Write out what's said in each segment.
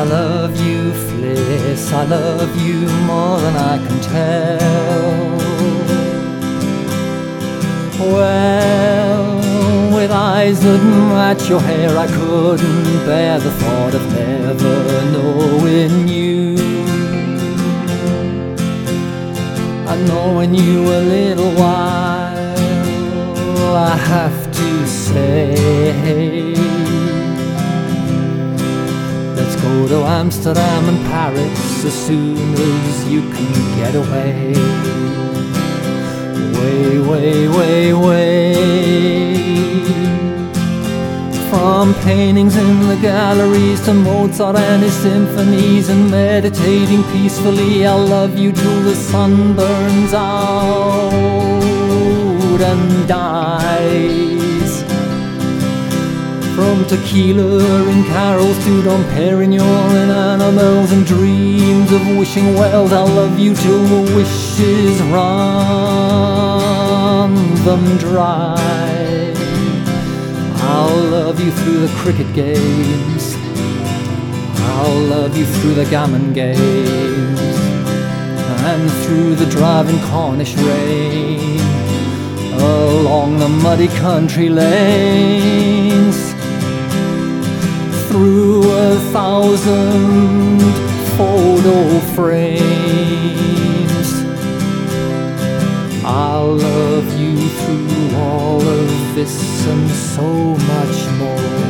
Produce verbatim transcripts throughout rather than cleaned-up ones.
I love you, Fliss, I love you more than I can tell. Well, with eyes that match your hair, I couldn't bear the thought of never knowing you. And knowing you a little while, I have to say, let's go to Amsterdam and Paris as soon as you can get away. Way, way, way, way. From paintings in the galleries to Mozart and his symphonies, and meditating peacefully, I'll love you till the sun burns out and dies. From tequila in carols to Dom Perignon and animals and dreams of wishing wells, I'll love you till the wishes run them dry. I'll love you through the cricket games, I'll love you through the gammon games, and through the driving Cornish rain, along the muddy country lanes, through a thousand photo frames. I'll love you through all of this and so much more.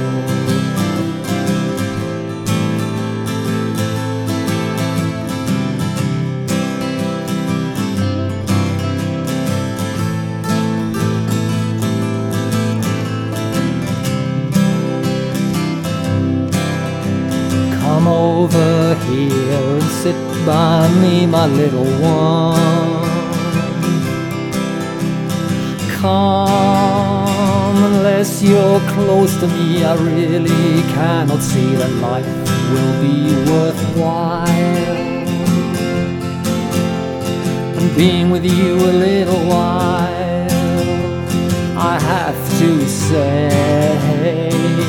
Come over here and sit by me, my little one. Come, unless you're close to me, I really cannot see that life will be worthwhile. And being with you a little while, I have to say,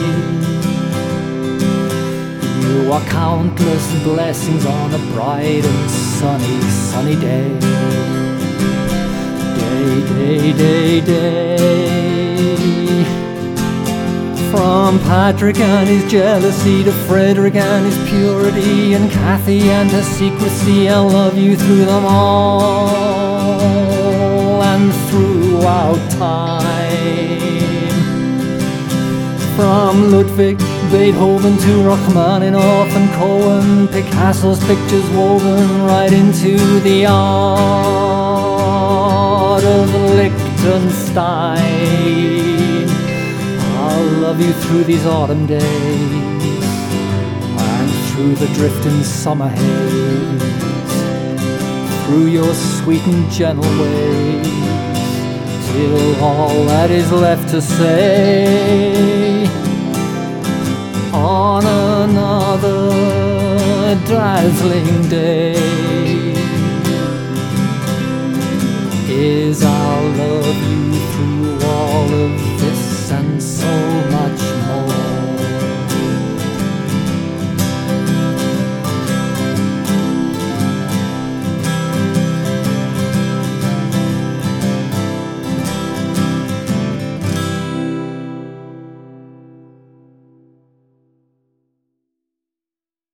you are countless blessings on a bright and sunny, sunny day. Day, day, day, day. From Patrick and his jealousy to Frederick and his purity, and Kathy and her secrecy, I'll love you through them all and throughout time. From Ludwig, Beethoven to Rachmaninoff and Cohen, Picasso's pictures woven right into the art of Liechtenstein. I'll love you through these autumn days and through the drifting summer haze, through your sweet and gentle ways, till all that is left to say. On another dazzling day,